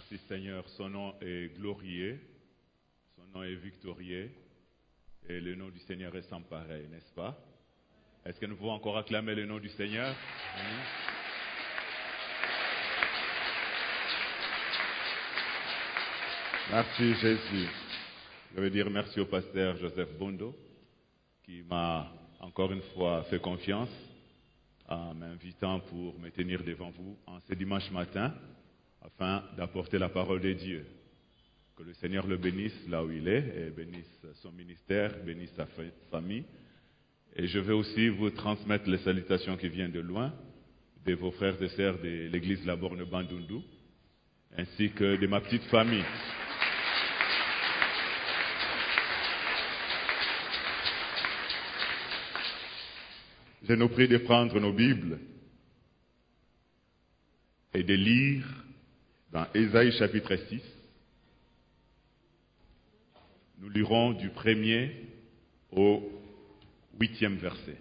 Merci Seigneur, son nom est glorieux, son nom est victorieux et le nom du Seigneur est sans pareil, n'est-ce pas? Est-ce que nous pouvons encore acclamer le nom du Seigneur? Merci Jésus. Je veux dire merci au pasteur Joseph Bondo qui m'a encore une fois fait confiance en m'invitant pour me tenir devant vous en ce dimanche matin afin d'apporter la parole de Dieu. Que le Seigneur le bénisse là où il est et bénisse son ministère, bénisse sa famille. Et je vais aussi vous transmettre les salutations qui viennent de loin, de vos frères et sœurs de l'église La Borne Bandundu, ainsi que de ma petite famille. Je nous prie de prendre nos Bibles et de lire dans Ésaïe chapitre 6. Nous lirons du 1er au 8e verset.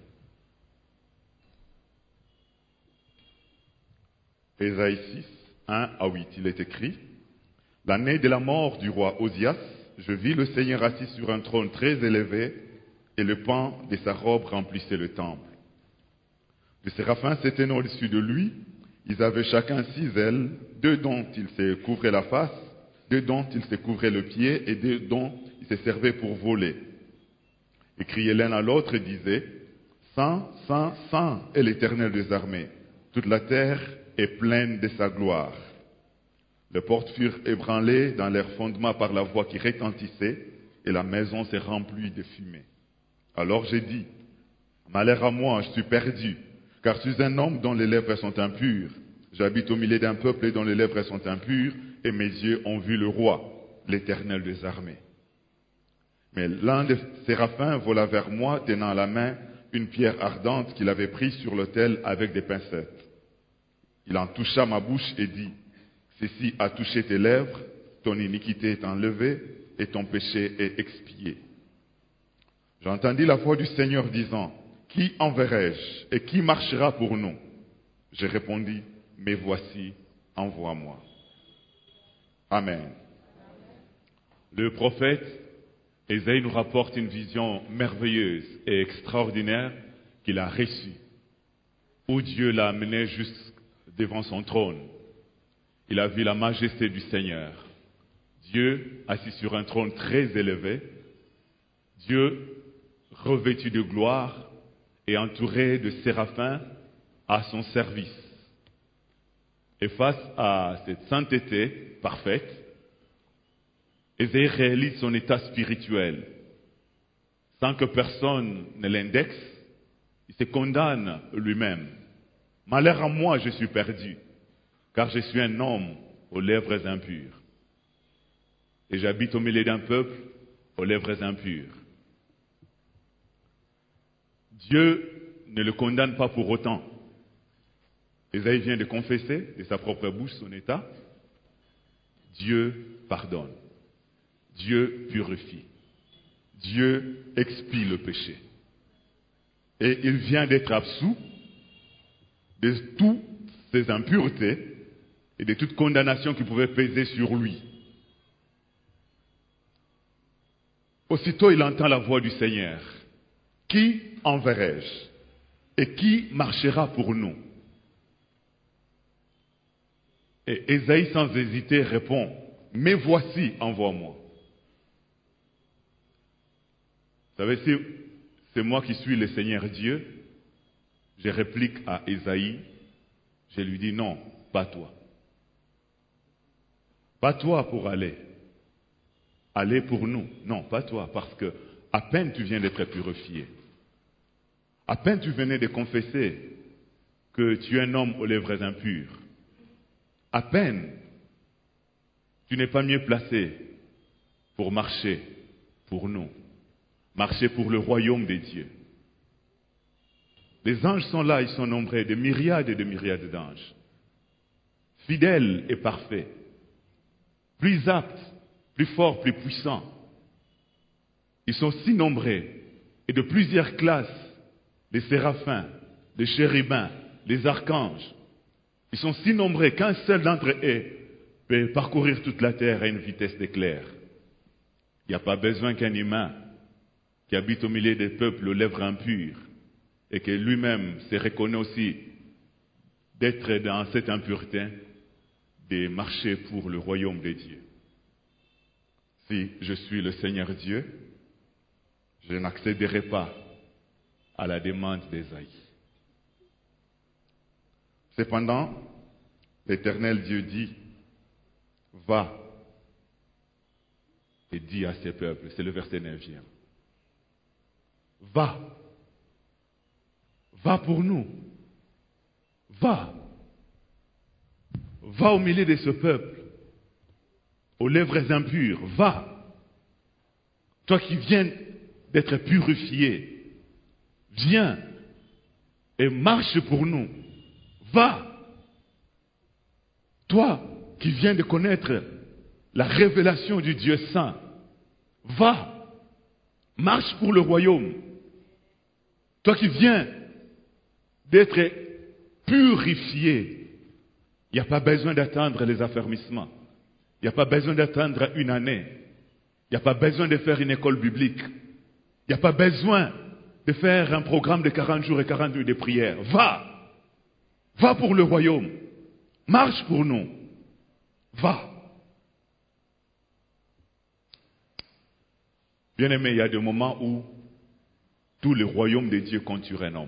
Ésaïe 6, 1 à 8, il est écrit: L'année de la mort du roi Osias, je vis le Seigneur assis sur un trône très élevé, et le pan de sa robe remplissait le temple. Les séraphins s'étaient au-dessus de lui, ils avaient chacun 6 ailes, 2 dont ils se couvraient la face, 2 dont ils se couvraient le pied, et 2 dont ils se servaient pour voler. Et criaient l'un à l'autre et disaient: Saint, Saint, Saint est l'Éternel des armées, toute la terre est pleine de sa gloire. Les portes furent ébranlées dans leurs fondements par la voix qui retentissait, et la maison s'est remplie de fumée. Alors j'ai dit: Malheur à moi, je suis perdu, car je suis un homme dont les lèvres sont impures. J'habite au milieu d'un peuple dont les lèvres sont impures, et mes yeux ont vu le roi, l'Éternel des armées. Mais l'un des séraphins vola vers moi, tenant à la main une pierre ardente qu'il avait prise sur l'autel avec des pincettes. Il en toucha ma bouche et dit: Ceci a touché tes lèvres, ton iniquité est enlevée et ton péché est expié. J'entendis la voix du Seigneur disant: Qui enverrai-je et qui marchera pour nous? Je répondis: Mais voici, envoie-moi. Amen. Le prophète Ésaïe nous rapporte une vision merveilleuse et extraordinaire qu'il a reçue, où Dieu l'a amené jusque devant son trône. Il a vu la majesté du Seigneur. Dieu assis sur un trône très élevé, Dieu revêtu de gloire et entouré de séraphins à son service. Et face à cette sainteté parfaite, Ésaïe réalise son état spirituel. Sans que personne ne l'indexe, il se condamne lui-même. Malheur à moi, je suis perdu, car je suis un homme aux lèvres impures. Et j'habite au milieu d'un peuple aux lèvres impures. Dieu ne le condamne pas pour autant. Ésaïe vient de confesser de sa propre bouche son état. Dieu pardonne. Dieu purifie. Dieu expie le péché. Et il vient d'être absous de toutes ces impuretés et de toute condamnation qui pouvait peser sur lui. Aussitôt, il entend la voix du Seigneur. Qui enverrai-je? Et qui marchera pour nous? Et Ésaïe, sans hésiter, répond: Mais voici, envoie-moi. Vous savez, si c'est moi qui suis le Seigneur Dieu, je réplique à Ésaïe, je lui dis: non, pas toi. Pas toi pour aller. Aller pour nous. Non, pas toi, parce que à peine tu viens d'être purifié. À peine tu venais de confesser que tu es un homme aux lèvres impures. À peine tu n'es pas mieux placé pour marcher pour nous. Marcher pour le royaume des dieux. Les anges sont là, ils sont nombreux, de myriades et de myriades d'anges. Fidèles et parfaits. Plus aptes, plus forts, plus puissants. Ils sont si nombreux et de plusieurs classes. Les séraphins, les chérubins, les archanges. Ils sont si nombreux qu'un seul d'entre eux peut parcourir toute la terre à une vitesse d'éclair. Il n'y a pas besoin qu'un humain qui habite au milieu des peuples aux lèvres impures et que lui-même se reconnaît aussi d'être dans cette impureté, de marcher pour le royaume de Dieu. Si je suis le Seigneur Dieu, je n'accéderai pas à la demande d'Ésaïe. Cependant, l'Éternel Dieu dit, va et dis à ces peuples, c'est le verset 9e, va, va pour nous, va au milieu de ce peuple, aux lèvres impures, va, toi qui viens d'être purifié, viens et marche pour nous, va, toi qui viens de connaître la révélation du Dieu saint, va, marche pour le royaume. Toi qui viens d'être purifié, il n'y a pas besoin d'attendre les affermissements. Il n'y a pas besoin d'attendre une année. Il n'y a pas besoin de faire une école biblique. Il n'y a pas besoin de faire un programme de 40 jours et 40 nuits de prière. Va, va pour le royaume. Marche pour nous. Va. Bien-aimé, il y a des moments où tout le royaume de Dieu compte sur un homme.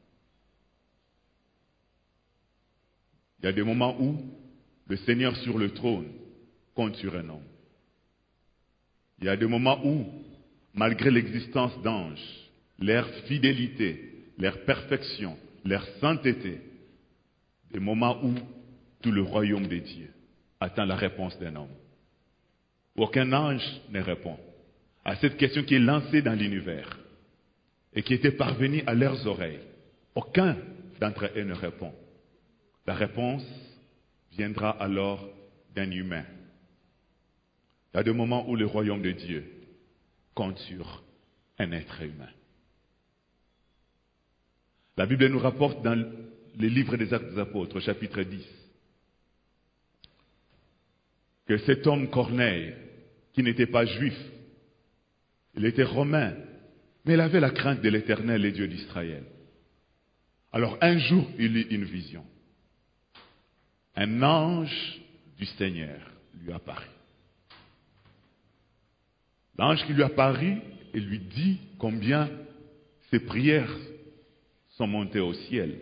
Il y a des moments où le Seigneur sur le trône compte sur un homme. Il y a des moments où, malgré l'existence d'anges, leur fidélité, leur perfection, leur sainteté, des moments où tout le royaume de Dieu attend la réponse d'un homme. Aucun ange ne répond à cette question qui est lancée dans l'univers et qui était parvenue à leurs oreilles. Aucun d'entre eux ne répond. La réponse viendra alors d'un humain. Il y a des moments où le royaume de Dieu compte sur un être humain. La Bible nous rapporte dans le livre des Actes des Apôtres, chapitre 10, que cet homme Corneille, qui n'était pas juif, il était romain, mais il avait la crainte de l'Éternel, le Dieu d'Israël. Alors un jour, il eut une vision. Un ange du Seigneur lui apparut. L'ange qui lui apparut et lui dit combien ses prières sont montées au ciel,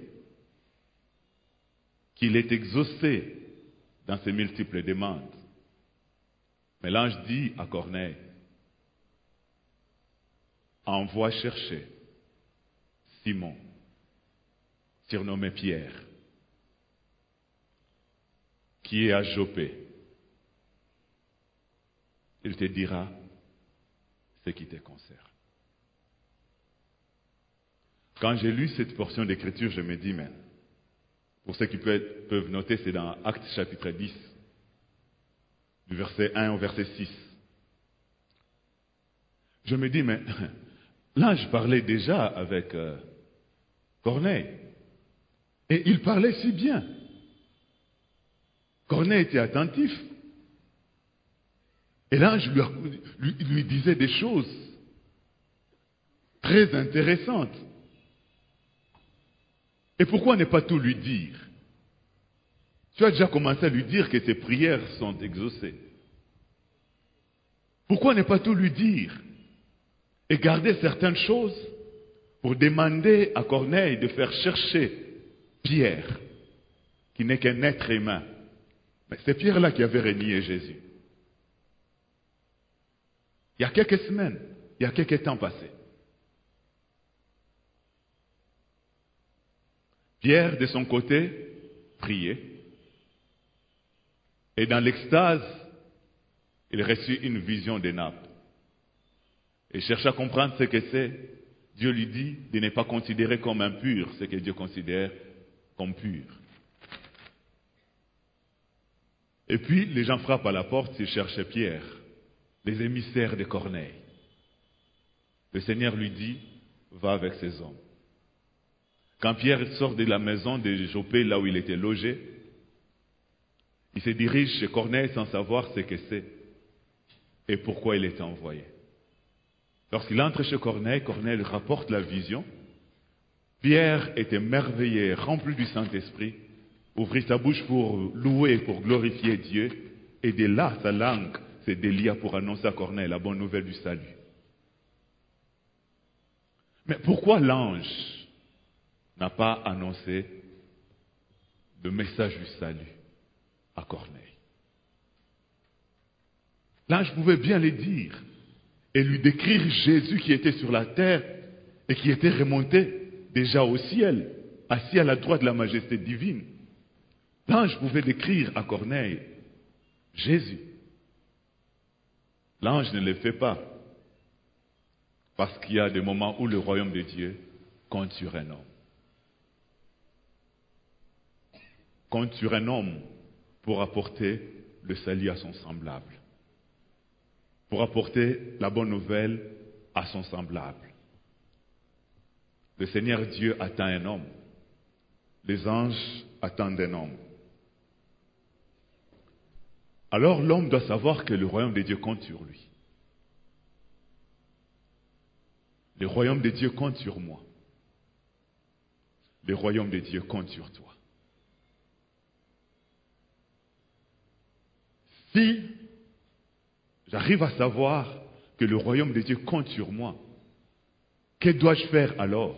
qu'il est exaucé dans ses multiples demandes. Mais l'ange dit à Corneille, envoie chercher Simon, surnommé Pierre, qui est à Joppé. Il te dira ce qui te concerne. Quand j'ai lu cette portion d'écriture, je me dis, mais pour ceux qui peuvent noter, c'est dans Actes chapitre 10, du verset 1 au verset 6. Je me dis, mais l'ange parlait déjà avec Corneille. Et il parlait si bien. Corneille était attentif. Et l'ange lui disait des choses très intéressantes. Et pourquoi ne pas tout lui dire? Tu as déjà commencé à lui dire que tes prières sont exaucées. Pourquoi ne pas tout lui dire? Et garder certaines choses pour demander à Corneille de faire chercher Pierre, qui n'est qu'un être humain. Mais c'est Pierre-là qui avait renié Jésus. Il y a quelques semaines, il y a quelques temps passés. Pierre, de son côté, priait. Et dans l'extase, il reçut une vision des nappes. Et chercha à comprendre ce que c'est. Dieu lui dit de ne pas considérer comme impur ce que Dieu considère comme pur. Et puis, les gens frappent à la porte, ils cherchaient Pierre, les émissaires de Corneille. Le Seigneur lui dit, va avec ces hommes. Quand Pierre sort de la maison de Joppé, là où il était logé, Il se dirige chez Corneille sans savoir ce que c'est et pourquoi il est envoyé. Lorsqu'il entre chez Corneille, Corneille rapporte la vision. Pierre est émerveillé, rempli du Saint-Esprit, ouvrit sa bouche pour louer, pour glorifier Dieu, et de là, sa langue se délia pour annoncer à Corneille la bonne nouvelle du salut. Mais pourquoi l'ange n'a pas annoncé le message du salut à Corneille? L'ange pouvait bien le dire et lui décrire Jésus qui était sur la terre et qui était remonté déjà au ciel, assis à la droite de la majesté divine. L'ange pouvait décrire à Corneille Jésus. L'ange ne le fait pas parce qu'il y a des moments où le royaume de Dieu compte sur un homme. Compte sur un homme pour apporter le salut à son semblable. Pour apporter la bonne nouvelle à son semblable. Le Seigneur Dieu attend un homme. Les anges attendent un homme. Alors l'homme doit savoir que le royaume de Dieu compte sur lui. Le royaume de Dieu compte sur moi. Le royaume de Dieu compte sur toi. Si j'arrive à savoir que le royaume de Dieu compte sur moi, que dois-je faire alors?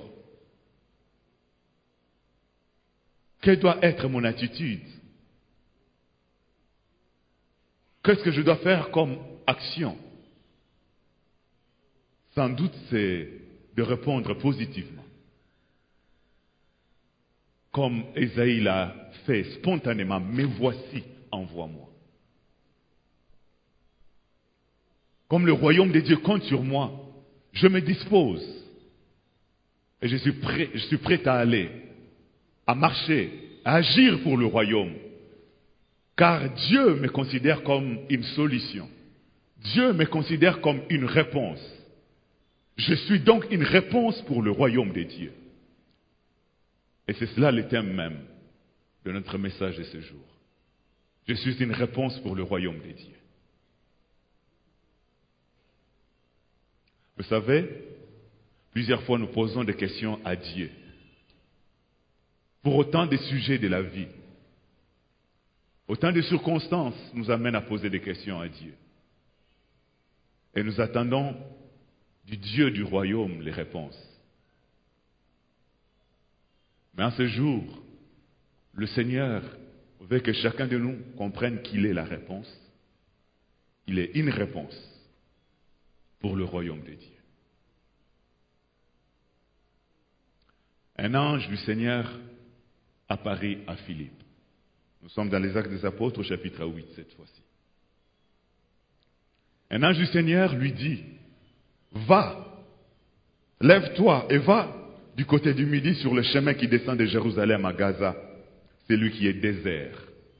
Quelle doit être mon attitude? Qu'est-ce que je dois faire comme action? Sans doute c'est de répondre positivement. Comme Ésaïe l'a fait spontanément, mais voici, envoie-moi. Comme le royaume de Dieu compte sur moi, je me dispose. Et je suis prêt à aller, à marcher, à agir pour le royaume. Car Dieu me considère comme une solution. Dieu me considère comme une réponse. Je suis donc une réponse pour le royaume de Dieu. Et c'est cela le thème même de notre message de ce jour. Je suis une réponse pour le royaume de Dieu. Vous savez, plusieurs fois nous posons des questions à Dieu. Pour autant de sujets de la vie. Autant de circonstances nous amènent à poser des questions à Dieu. Et nous attendons du Dieu du royaume les réponses. Mais en ce jour, le Seigneur veut que chacun de nous comprenne qu'il est la réponse. Il est une réponse pour le royaume de Dieu. Un ange du Seigneur apparut à Philippe. Nous sommes dans les Actes des Apôtres au chapitre 8 cette fois-ci. Un ange du Seigneur lui dit, va, lève-toi et va du côté du midi sur le chemin qui descend de Jérusalem à Gaza, celui qui est désert.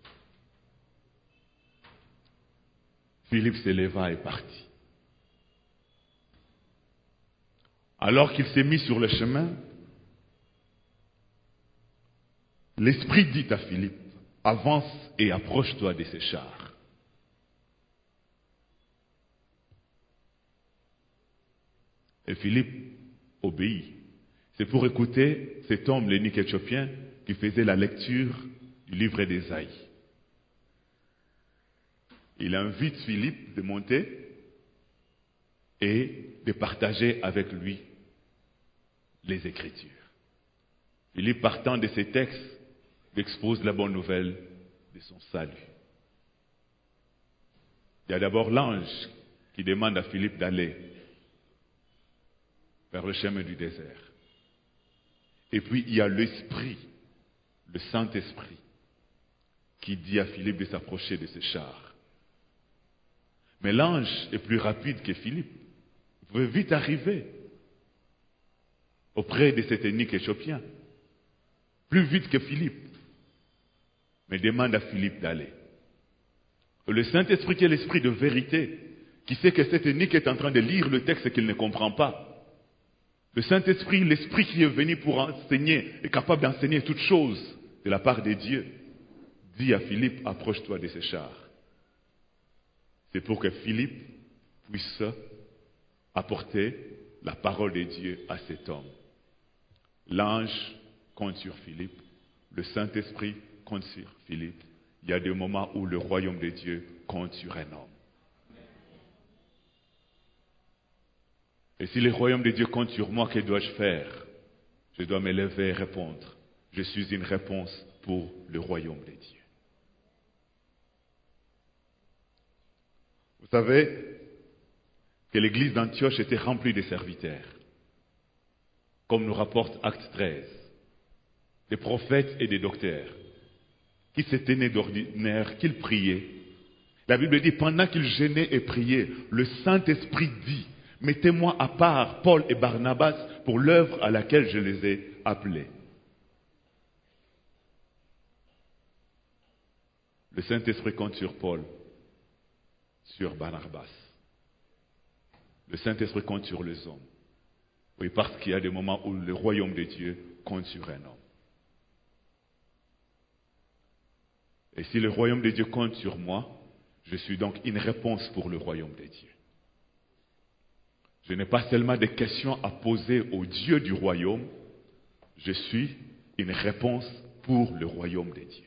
Philippe se leva et partit. Alors qu'il s'est mis sur le chemin, l'Esprit dit à Philippe, avance et approche-toi de ces chars. Et Philippe obéit. C'est pour écouter cet homme, l'eunuque éthiopien, qui faisait la lecture du livre d'Ésaïe. Il invite Philippe de monter et de partager avec lui les Écritures. Philippe, partant de ces textes, expose la bonne nouvelle de son salut. Il y a d'abord l'ange qui demande à Philippe d'aller vers le chemin du désert. Et puis il y a l'Esprit, le Saint-Esprit, qui dit à Philippe de s'approcher de ces chars. Mais l'ange est plus rapide que Philippe. Il pouvait vite arriver auprès de cet eunuque éthiopien. Plus vite que Philippe. Mais demande à Philippe d'aller. Le Saint-Esprit qui est l'Esprit de vérité, qui sait que cet eunuque est en train de lire le texte et qu'il ne comprend pas. Le Saint-Esprit, l'Esprit qui est venu pour enseigner, est capable d'enseigner toutes choses de la part de Dieu. dit à Philippe, approche-toi de ces chars. C'est pour que Philippe puisse apporter la parole de Dieu à cet homme. L'ange compte sur Philippe, le Saint-Esprit compte sur Philippe. Il y a des moments où le royaume de Dieu compte sur un homme. Et si le royaume de Dieu compte sur moi, que dois-je faire? Je dois me lever et répondre. Je suis une réponse pour le royaume de Dieu. Vous savez que l'église d'Antioche était remplie de serviteurs, comme nous rapporte Acte 13, des prophètes et des docteurs, qui se tenaient d'ordinaire, qu'ils priaient. La Bible dit, pendant qu'ils jeûnaient et priaient, le Saint-Esprit dit, mettez-moi à part Paul et Barnabas pour l'œuvre à laquelle je les ai appelés. Le Saint-Esprit compte sur Paul, sur Barnabas. Le Saint-Esprit compte sur les hommes. Oui, parce qu'il y a des moments où le royaume de Dieu compte sur un homme. Et si le royaume de Dieu compte sur moi, je suis donc une réponse pour le royaume de Dieu. Je n'ai pas seulement des questions à poser au Dieu du royaume, je suis une réponse pour le royaume de Dieu.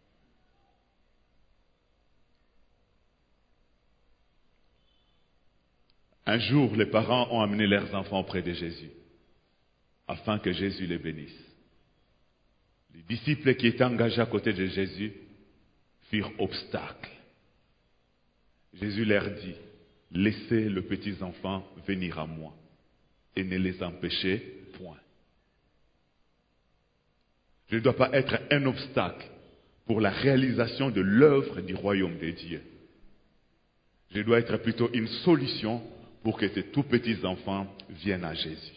Un jour, les parents ont amené leurs enfants auprès de Jésus, afin que Jésus les bénisse. Les disciples qui étaient engagés à côté de Jésus firent obstacle. Jésus leur dit, laissez les petits enfants venir à moi et ne les empêchez point. Je ne dois pas être un obstacle pour la réalisation de l'œuvre du royaume de Dieu. Je dois être plutôt une solution pour que ces tout petits enfants viennent à Jésus.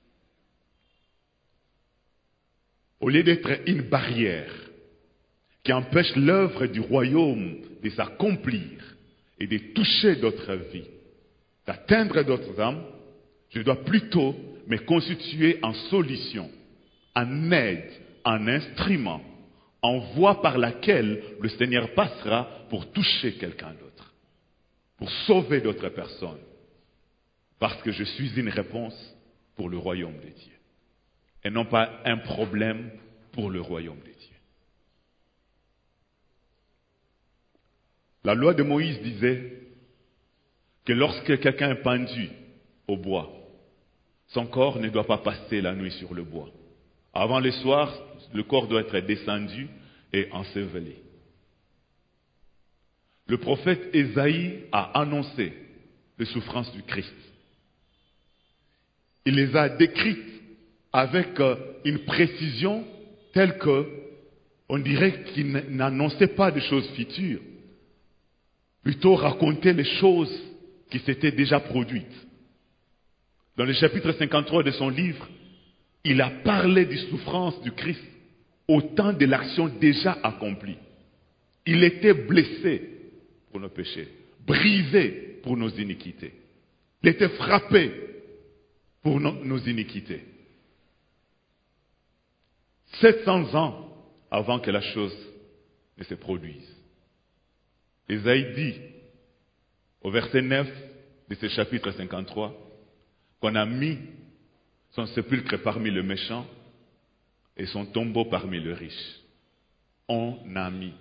Au lieu d'être une barrière qui empêche l'œuvre du royaume de s'accomplir et de toucher d'autres vies, d'atteindre d'autres âmes, je dois plutôt me constituer en solution, en aide, en instrument, en voie par laquelle le Seigneur passera pour toucher quelqu'un d'autre, pour sauver d'autres personnes, parce que je suis une réponse pour le royaume de Dieu, et non pas un problème pour le royaume de Dieu. La loi de Moïse disait que lorsque quelqu'un est pendu au bois, son corps ne doit pas passer la nuit sur le bois. Avant le soir, le corps doit être descendu et enseveli. Le prophète Ésaïe a annoncé les souffrances du Christ. Il les a décrites avec une précision telle que on dirait qu'il n'annonçait pas de choses futures, plutôt racontait les choses qui s'étaient déjà produites. Dans le chapitre 53 de son livre, il a parlé des souffrances du Christ au temps de l'action déjà accomplie. Il était blessé pour nos péchés, brisé pour nos iniquités. Il était frappé pour nos iniquités. 700 ans avant que la chose ne se produise. Ésaïe dit, au verset 9 de ce chapitre 53, qu'on a mis son sépulcre parmi les méchants et son tombeau parmi les riches. On a mis.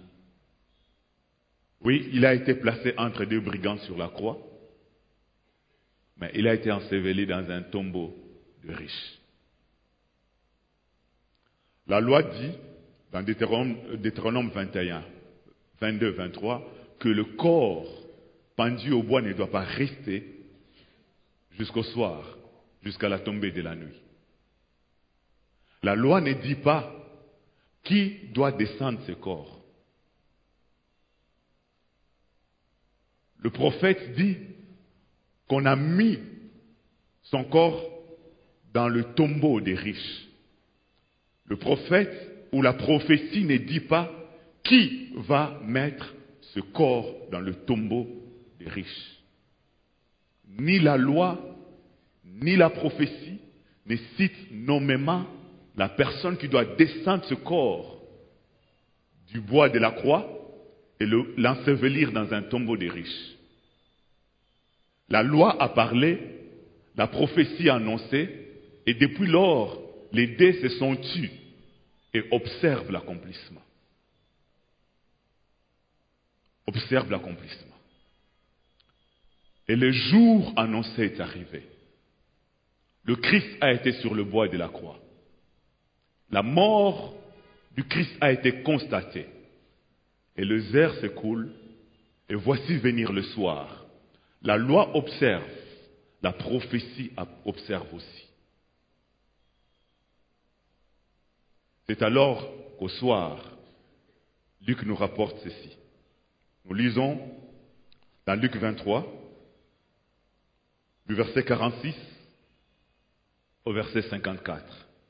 Oui, il a été placé entre deux brigands sur la croix, mais il a été enseveli dans un tombeau de riches. La loi dit, dans Deutéronome 21, 22, 23, que le corps pendu au bois ne doit pas rester jusqu'au soir, jusqu'à la tombée de la nuit. La loi ne dit pas qui doit descendre ce corps. Le prophète dit qu'on a mis son corps dans le tombeau des riches. Le prophète ou la prophétie ne dit pas qui va mettre ce corps dans le tombeau des riches. Ni la loi, ni la prophétie ne citent nommément la personne qui doit descendre ce corps du bois de la croix et l'ensevelir dans un tombeau des riches. La loi a parlé, la prophétie a annoncé, et depuis lors, les dés se sont tus et observent l'accomplissement. Observent l'accomplissement. Et le jour annoncé est arrivé. Le Christ a été sur le bois de la croix. La mort du Christ a été constatée. Et les heures s'écoulent, et voici venir le soir. La loi observe, la prophétie observe aussi. C'est alors qu'au soir, Luc nous rapporte ceci. Nous lisons dans Luc 23, du verset 46 au verset 54.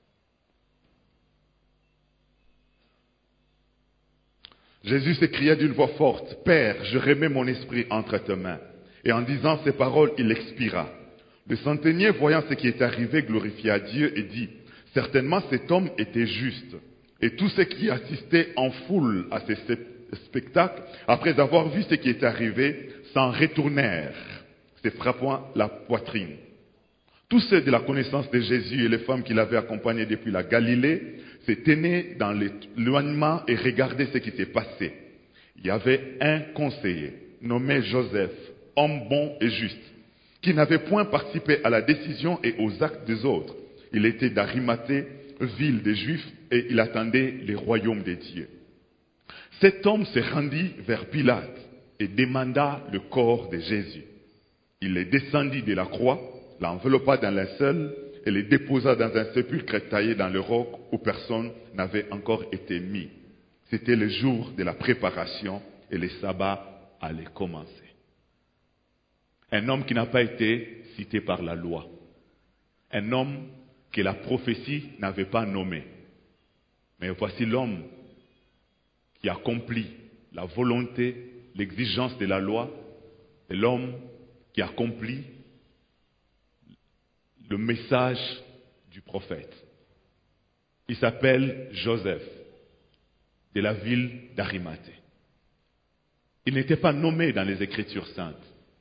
Jésus s'écria d'une voix forte, « Père, je remets mon esprit entre tes mains. » Et en disant ces paroles, il expira. Le centenier, voyant ce qui est arrivé, glorifia Dieu et dit, « Certainement cet homme était juste. » Et tous ceux qui assistaient en foule à ce spectacle, après avoir vu ce qui est arrivé, s'en retournèrent, se frappant la poitrine. Tous ceux de la connaissance de Jésus et les femmes qui l'avaient accompagné depuis la Galilée se tenaient dans l'éloignement et regardaient ce qui s'est passé. Il y avait un conseiller nommé Joseph, homme bon et juste, qui n'avait point participé à la décision et aux actes des autres. Il était d'Arimathée, ville des Juifs, et il attendait le royaume des dieux. Cet homme se rendit vers Pilate et demanda le corps de Jésus. Il le descendit de la croix, l'enveloppa d'un linceul et le déposa dans un sépulcre taillé dans le roc où personne n'avait encore été mis. C'était le jour de la préparation et le sabbat allait commencer. Un homme qui n'a pas été cité par la loi. Un homme que la prophétie n'avait pas nommé. Mais voici l'homme qui accomplit la volonté, l'exigence de la loi, et l'homme qui accomplit le message du prophète. Il s'appelle Joseph, de la ville d'Arimathée. Il n'était pas nommé dans les Écritures saintes,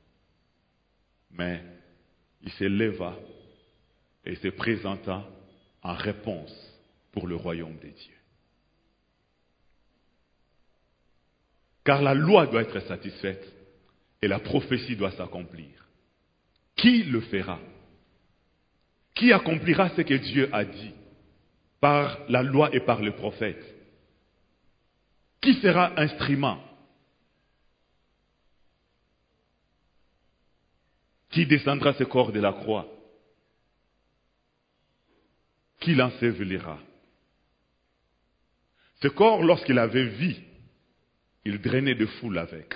mais il se leva et se présenta en réponse pour le royaume des dieux. Car la loi doit être satisfaite et la prophétie doit s'accomplir. Qui le fera? Qui accomplira ce que Dieu a dit par la loi et par le prophète? Qui sera instrument? Qui descendra ce corps de la croix? Qui l'ensevelira? Ce corps, lorsqu'il avait vie, il drainait de foule avec.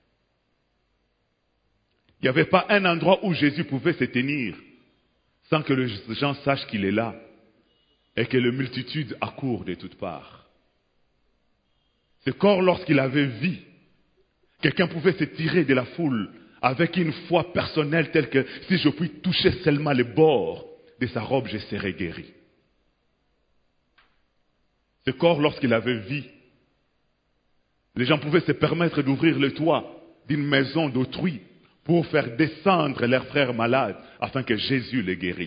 Il n'y avait pas un endroit où Jésus pouvait se tenir sans que les gens sachent qu'il est là et que les multitudes accourent de toutes parts. Ce corps, lorsqu'il avait vie, quelqu'un pouvait se tirer de la foule avec une foi personnelle telle que si je puis toucher seulement le bord de sa robe, je serai guéri. Ce corps, lorsqu'il avait vie, les gens pouvaient se permettre d'ouvrir le toit d'une maison d'autrui pour faire descendre leurs frères malades afin que Jésus les guérisse.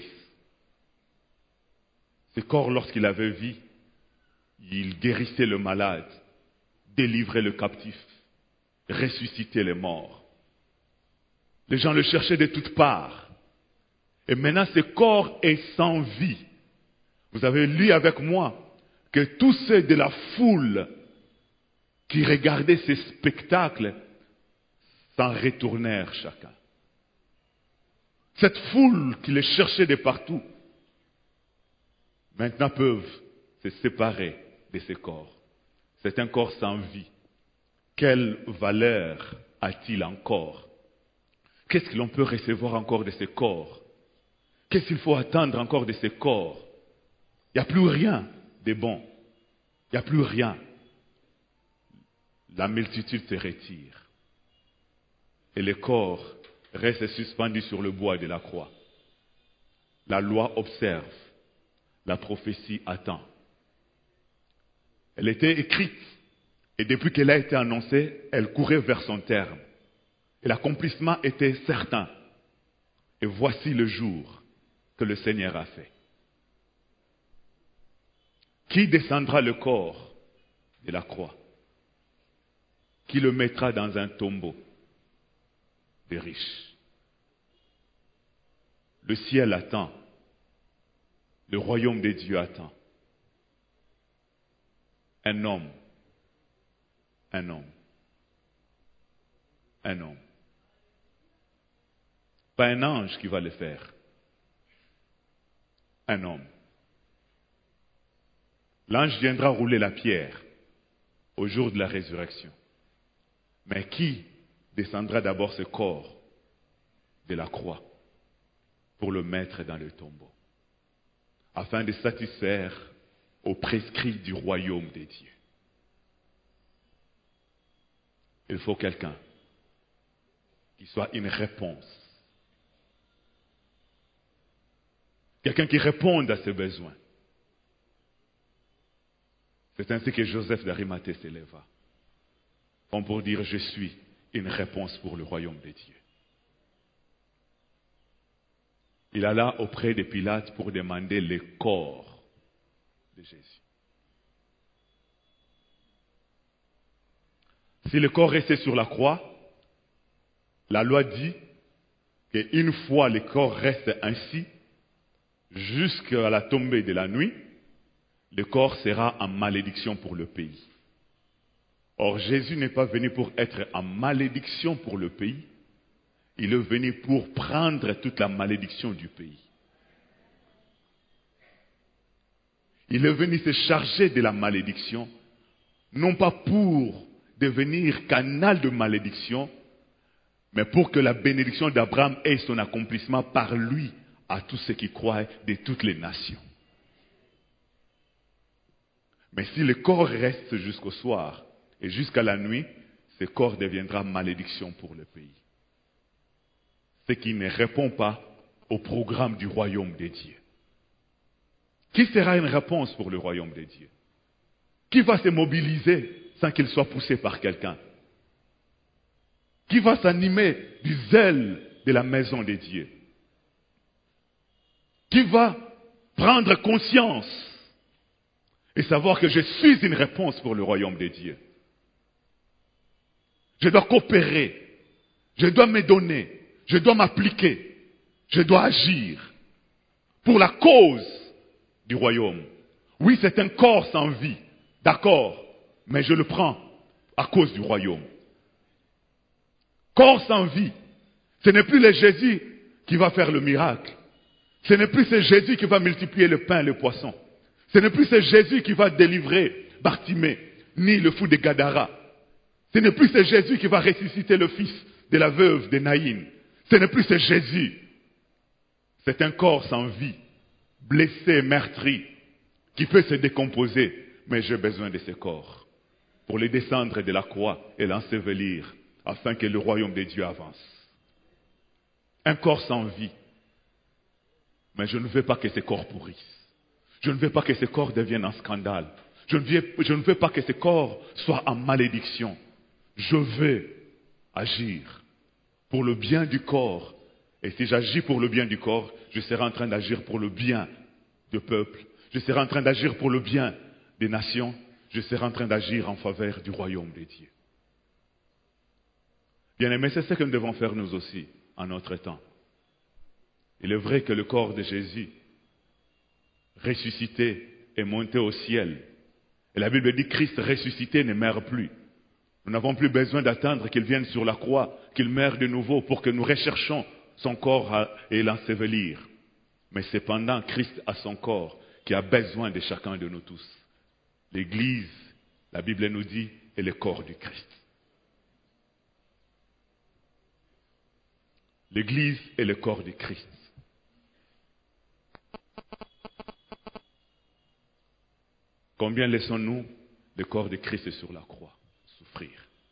Ce corps, lorsqu'il avait vie, il guérissait le malade, délivrait le captif, ressuscitait les morts. Les gens le cherchaient de toutes parts. Et maintenant, ce corps est sans vie. Vous avez lu avec moi que tous ceux de la foule qui regardaient ces spectacles s'en retournèrent chacun. Cette foule qui les cherchait de partout, maintenant peuvent se séparer de ce corps. C'est un corps sans vie. Quelle valeur a-t-il encore? Qu'est-ce que l'on peut recevoir encore de ce corps? Qu'est-ce qu'il faut attendre encore de ce corps? Il n'y a plus rien de bon. Il n'y a plus rien. La multitude se retire. Et le corps reste suspendu sur le bois de la croix. La loi observe. La prophétie attend. Elle était écrite Et depuis qu'elle a été annoncée, elle courait vers son terme. Et l'accomplissement était certain. Et voici le jour que le Seigneur a fait. Qui descendra le corps de la croix? Qui le mettra dans un tombeau des riches? Le ciel attend. Le royaume des dieux attend. Un homme. Un homme. Un homme. Pas un ange qui va le faire. Un homme. L'ange viendra rouler la pierre au jour de la résurrection. Mais qui descendra d'abord ce corps de la croix pour le mettre dans le tombeau, afin de satisfaire aux prescrits du royaume des dieux? Il faut quelqu'un qui soit une réponse. Quelqu'un qui réponde à ses besoins. C'est ainsi que Joseph d'Arimathée s'éleva. Comme pour dire, je suis une réponse pour le royaume des dieux. Il alla auprès de Pilate pour demander le corps de Jésus. Si le corps restait sur la croix, la loi dit qu'une fois le corps reste ainsi, jusqu'à la tombée de la nuit, le corps sera en malédiction pour le pays. Or, Jésus n'est pas venu pour être en malédiction pour le pays. Il est venu pour prendre toute la malédiction du pays. Il est venu se charger de la malédiction, non pas pour devenir canal de malédiction, mais pour que la bénédiction d'Abraham ait son accomplissement par lui à tous ceux qui croient de toutes les nations. Mais si le corps reste jusqu'au soir et jusqu'à la nuit, ce corps deviendra malédiction pour le pays. Ce qui ne répond pas au programme du royaume des dieux. Qui sera une réponse pour le royaume des dieux? Qui va se mobiliser sans qu'il soit poussé par quelqu'un? Qui va s'animer du zèle de la maison des dieux? Qui va prendre conscience et savoir que je suis une réponse pour le royaume des dieux? Je dois coopérer, je dois me donner, je dois m'appliquer, je dois agir pour la cause du royaume. Oui, c'est un corps sans vie, d'accord, mais je le prends à cause du royaume. Corps sans vie, ce n'est plus le Jésus qui va faire le miracle. Ce n'est plus ce Jésus qui va multiplier le pain et le poisson. Ce n'est plus ce Jésus qui va délivrer Bartimée, ni le fou de Gadara. Ce n'est plus ce Jésus qui va ressusciter le fils de la veuve de Naïn. Ce n'est plus ce Jésus. C'est un corps sans vie, blessé, meurtri, qui peut se décomposer. Mais j'ai besoin de ce corps pour le descendre de la croix et l'ensevelir afin que le royaume de Dieu avance. Un corps sans vie. Mais je ne veux pas que ce corps pourrisse. Je ne veux pas que ce corps devienne un scandale. Je ne veux pas que ce corps soit en malédiction. Je veux agir pour le bien du corps. Et si j'agis pour le bien du corps, je serai en train d'agir pour le bien du peuple. Je serai en train d'agir pour le bien des nations. Je serai en train d'agir en faveur du royaume des dieux. Bien-aimés, c'est ce que nous devons faire nous aussi en notre temps. Il est vrai que le corps de Jésus, ressuscité, est monté au ciel. Et la Bible dit Christ ressuscité ne meurt plus. Nous n'avons plus besoin d'attendre qu'il vienne sur la croix, qu'il meure de nouveau pour que nous recherchions son corps et l'ensevelir. Mais cependant, Christ a son corps qui a besoin de chacun de nous tous. L'Église, la Bible nous dit, est le corps du Christ. L'Église est le corps du Christ. Combien laissons-nous le corps de Christ sur la croix souffrir?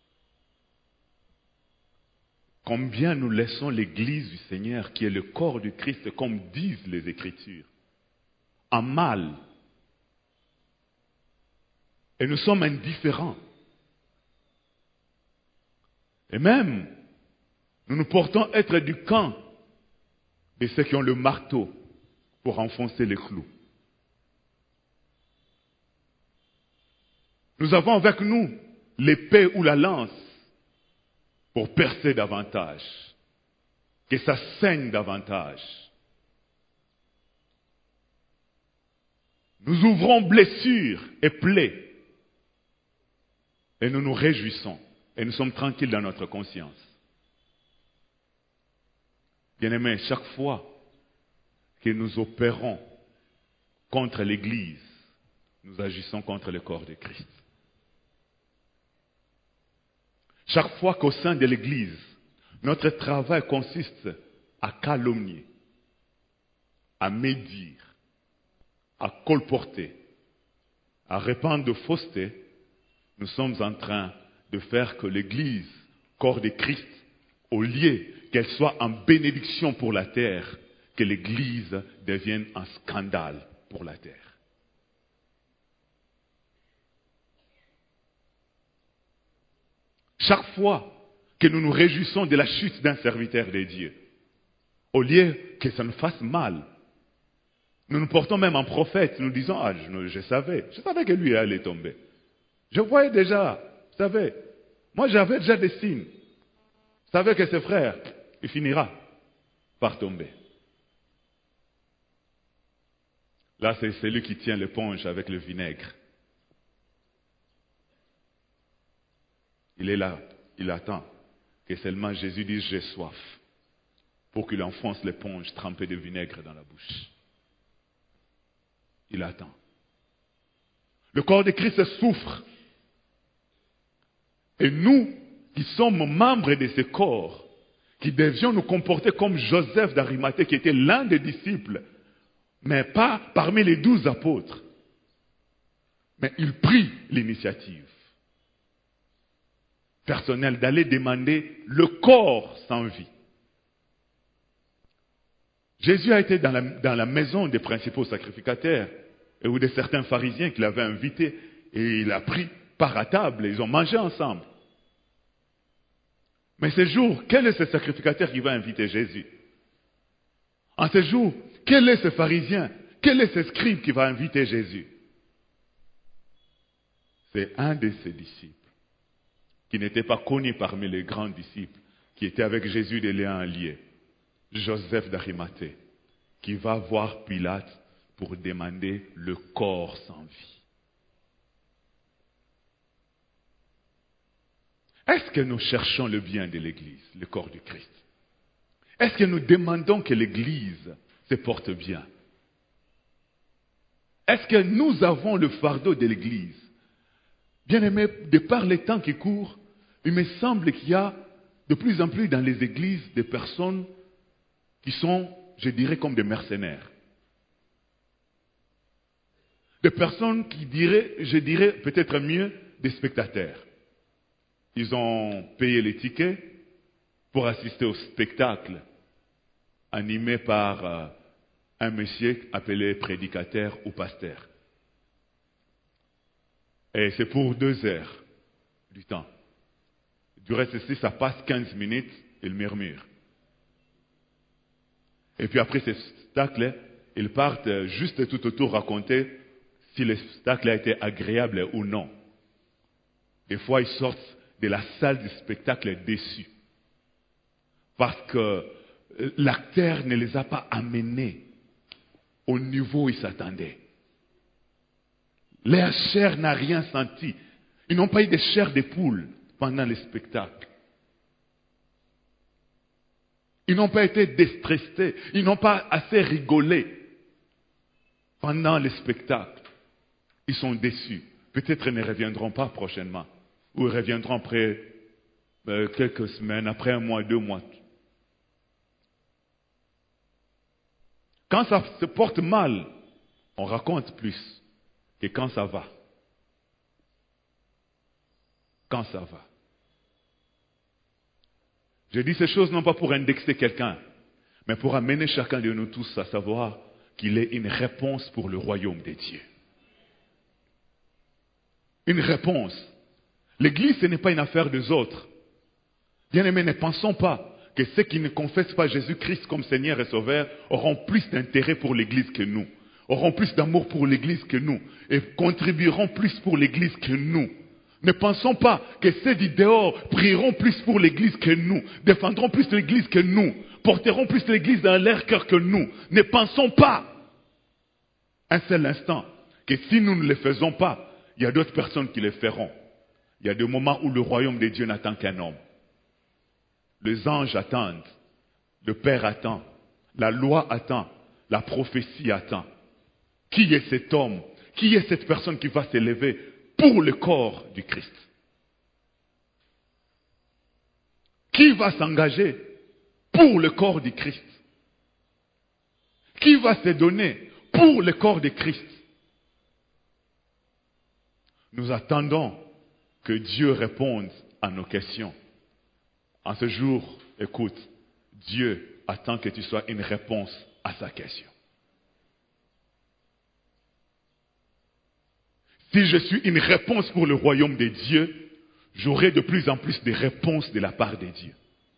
Combien nous laissons l'Église du Seigneur, qui est le corps du Christ, comme disent les Écritures, en mal? Et nous sommes indifférents. Et même, nous nous portons être du camp de ceux qui ont le marteau pour enfoncer les clous. Nous avons avec nous l'épée ou la lance pour percer davantage, que ça saigne davantage. Nous ouvrons blessures et plaies et nous nous réjouissons et nous sommes tranquilles dans notre conscience. Bien-aimés, chaque fois que nous opérons contre l'Église, nous agissons contre le corps de Christ. Chaque fois qu'au sein de l'Église, notre travail consiste à calomnier, à médire, à colporter, à répandre de fausseté, nous sommes en train de faire que l'Église, corps de Christ, au lieu qu'elle soit en bénédiction pour la terre, que l'Église devienne un scandale pour la terre. Chaque fois que nous nous réjouissons de la chute d'un serviteur de Dieu, au lieu que ça nous fasse mal, nous nous portons même en prophète, nous disons, je savais que lui allait tomber. Je voyais déjà, vous savez, moi j'avais déjà des signes. Je savais que ce frère, il finira par tomber. Là, c'est celui qui tient l'éponge avec le vinaigre. Il est là, il attend que seulement Jésus dise j'ai soif pour qu'il enfonce l'éponge trempée de vinaigre dans la bouche. Il attend. Le corps de Christ souffre. Et nous, qui sommes membres de ce corps, qui devions nous comporter comme Joseph d'Arimathée, qui était l'un des disciples, mais pas parmi les 12 apôtres. Mais il prit l'initiative personnelle d'aller demander le corps sans vie. Jésus a été dans la maison des principaux sacrificateurs et ou de certains pharisiens qui l'avaient invité et il a pris part à table et ils ont mangé ensemble. Mais ce jour, quel est ce sacrificateur qui va inviter Jésus? En ce jour, quel est ce pharisien? Quel est ce scribe qui va inviter Jésus? C'est un de ses disciples qui n'était pas connu parmi les grands disciples, qui était avec Jésus de lien en lien, Joseph d'Arimathée, qui va voir Pilate pour demander le corps sans vie. Est-ce que nous cherchons le bien de l'Église, le corps du Christ? Est-ce que nous demandons que l'Église se porte bien? Est-ce que nous avons le fardeau de l'Église? Bien-aimés, de par les temps qui courent, il me semble qu'il y a de plus en plus dans les églises des personnes qui sont, je dirais, comme des mercenaires. Des personnes qui je dirais peut-être mieux, des spectateurs. Ils ont payé les tickets pour assister au spectacle animé par un monsieur appelé prédicateur ou pasteur. Et c'est pour 2 heures du temps. Du reste, si ça passe 15 minutes, ils murmurent. Et puis après ce spectacle, ils partent juste tout autour raconter si le spectacle a été agréable ou non. Des fois, ils sortent de la salle du spectacle déçus. Parce que l'acteur ne les a pas amenés au niveau où ils s'attendaient. Leur chair n'a rien senti. Ils n'ont pas eu de chair de poule pendant le spectacle. Ils n'ont pas été déstressés. Ils n'ont pas assez rigolé pendant le spectacle. Ils sont déçus. Peut-être ils ne reviendront pas prochainement. Ou ils reviendront après quelques semaines, après 1 mois, 2 mois. Quand ça se porte mal, on raconte plus que quand ça va. Quand ça va. Je dis ces choses non pas pour indexer quelqu'un, mais pour amener chacun de nous tous à savoir qu'il est une réponse pour le royaume des dieux. Une réponse. L'église, ce n'est pas une affaire des autres. Bien-aimés, ne pensons pas que ceux qui ne confessent pas Jésus-Christ comme Seigneur et Sauveur auront plus d'intérêt pour l'Église que nous, auront plus d'amour pour l'Église que nous, et contribueront plus pour l'Église que nous. Ne pensons pas que ceux du dehors prieront plus pour l'Église que nous, défendront plus l'Église que nous, porteront plus l'Église dans leur cœur que nous. Ne pensons pas un seul instant que si nous ne le faisons pas, il y a d'autres personnes qui le feront. Il y a des moments où le royaume de Dieu n'attend qu'un homme. Les anges attendent, le Père attend, la loi attend, la prophétie attend. Qui est cet homme? Qui est cette personne qui va s'élever pour le corps du Christ? Qui va s'engager pour le corps du Christ? Qui va se donner pour le corps de Christ? Nous attendons que Dieu réponde à nos questions. En ce jour, écoute, Dieu attend que tu sois une réponse à sa question. Si je suis une réponse pour le royaume de Dieu, j'aurai de plus en plus de réponses de la part de Dieu.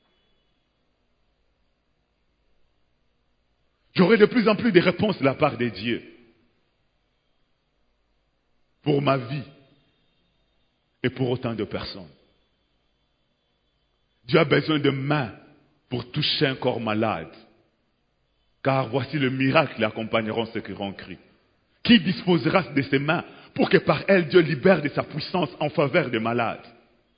J'aurai de plus en plus de réponses de la part de Dieu. Pour ma vie et pour autant de personnes. Dieu a besoin de mains pour toucher un corps malade. Car voici le miracle qui accompagneront ceux qui auront cru. Qui disposera de ses mains pour que par elles Dieu libère de sa puissance en faveur des malades?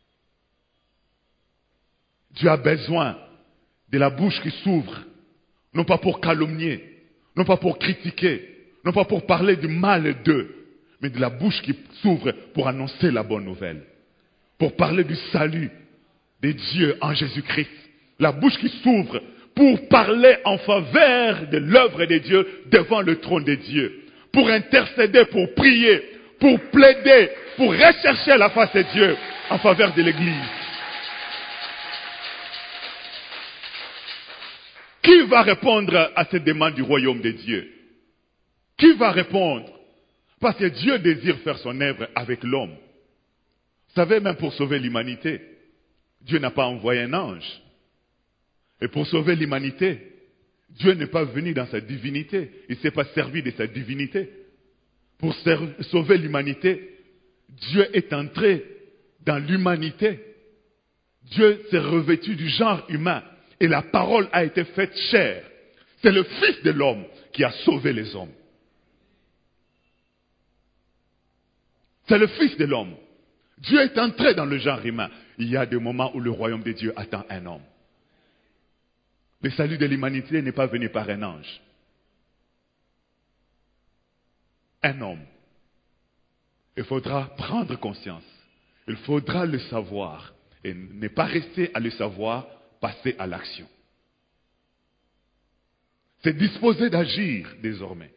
Dieu a besoin de la bouche qui s'ouvre, non pas pour calomnier, non pas pour critiquer, non pas pour parler du mal d'eux, mais de la bouche qui s'ouvre pour annoncer la bonne nouvelle, pour parler du salut de Dieu en Jésus-Christ. La bouche qui s'ouvre pour parler en faveur de l'œuvre de Dieu devant le trône de Dieu, pour intercéder, pour prier, pour plaider, pour rechercher la face de Dieu en faveur de l'Église. Qui va répondre à cette demande du royaume de Dieu? Qui va répondre? Parce que Dieu désire faire son œuvre avec l'homme. Vous savez, même pour sauver l'humanité, Dieu n'a pas envoyé un ange. Et pour sauver l'humanité, Dieu n'est pas venu dans sa divinité. Il ne s'est pas servi de sa divinité. Pour sauver l'humanité, Dieu est entré dans l'humanité. Dieu s'est revêtu du genre humain. Et la parole a été faite chair. C'est le Fils de l'homme qui a sauvé les hommes. C'est le Fils de l'homme. Dieu est entré dans le genre humain. Il y a des moments où le royaume de Dieu attend un homme. Le salut de l'humanité n'est pas venu par un ange. Un homme. Il faudra prendre conscience. Il faudra le savoir. Et ne pas rester à le savoir, passer à l'action. C'est disposer d'agir désormais.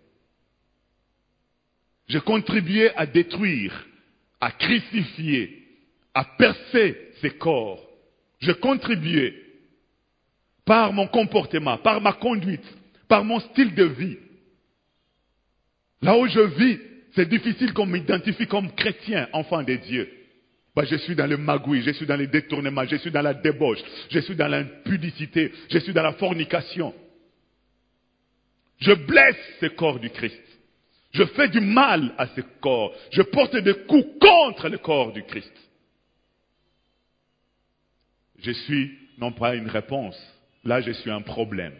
J'ai contribué à détruire, à crucifier, à percer ces corps. J'ai contribué par mon comportement, par ma conduite, par mon style de vie. Là où je vis, c'est difficile qu'on m'identifie comme chrétien, enfant de Dieu. Je suis dans le magouille, je suis dans le détournement, je suis dans la débauche, je suis dans l'impudicité, je suis dans la fornication. Je blesse ce corps du Christ. Je fais du mal à ce corps. Je porte des coups contre le corps du Christ. Je suis non pas une réponse, là je suis un problème.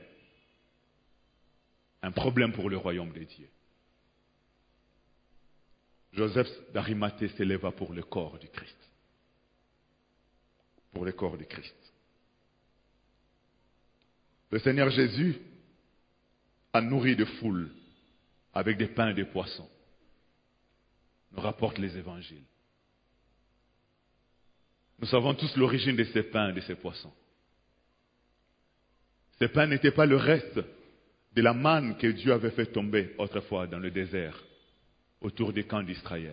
Un problème pour le royaume de Dieu. Joseph d'Arimathée s'éleva pour le corps du Christ. Pour le corps du Christ. Le Seigneur Jésus a nourri de foules avec des pains et des poissons, nous rapportent les évangiles. Nous savons tous l'origine de ces pains et de ces poissons. Ces pains n'étaient pas le reste de la manne que Dieu avait fait tomber autrefois dans le désert, autour des camps d'Israël.